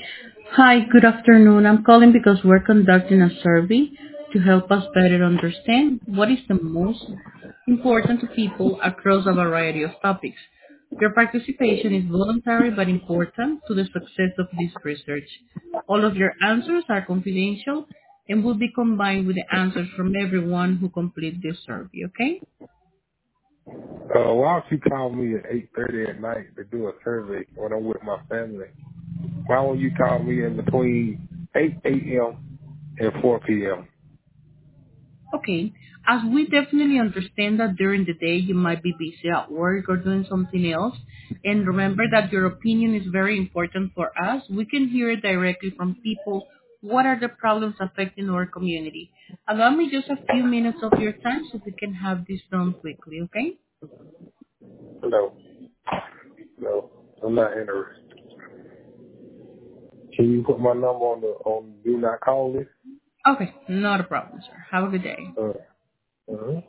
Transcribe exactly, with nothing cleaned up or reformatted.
Hi, good afternoon. I'm calling because we're conducting a survey to help us better understand what is the most important to people across a variety of topics. Your participation is voluntary but important to the success of this research. All of your answers are confidential and will be combined with the answers from everyone who completes this survey, okay? Uh, why don't you call me at eight thirty at night to do a survey when I'm with my family? Why don't you call me in between eight a.m. and four p.m.? Okay. As we definitely understand that during the day you might be busy at work or doing something else, and remember that your opinion is very important for us, we can hear it directly from people. What are the problems affecting our community? Allow me just a few minutes of your time so we can have this done quickly, okay? No, no, I'm not interested. Can you put my number on the on the do not call list? Okay, not a problem, sir. Have a good day. Uh, uh-huh.